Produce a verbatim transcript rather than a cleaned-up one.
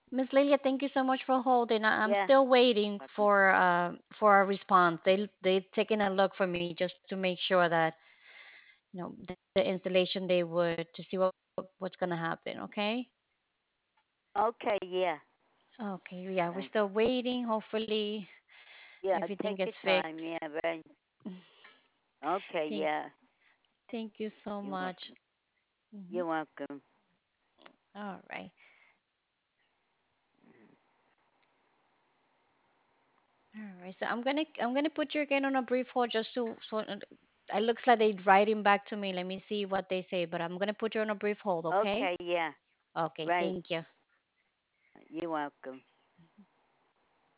Miss Lilia, thank you so much for holding. I- I'm Yeah. still waiting Welcome. for uh, for a response. They they taking a look for me just to make sure that you know the installation they would to see what what's gonna happen. Okay. Okay. Yeah. Okay. Yeah, we're Uh, still waiting. Hopefully yeah. everything Take your gets time. fixed. Yeah. Right. Okay. Thank Yeah. thank you so You're much. welcome. Hmm. You're welcome. All right. All right. So I'm gonna I'm gonna put you again on a brief hold just to so uh, it looks like they're writing back to me. Let me see what they say, but I'm gonna put you on a brief hold. Okay. Okay. Yeah. Okay. Right. Thank you. You're welcome.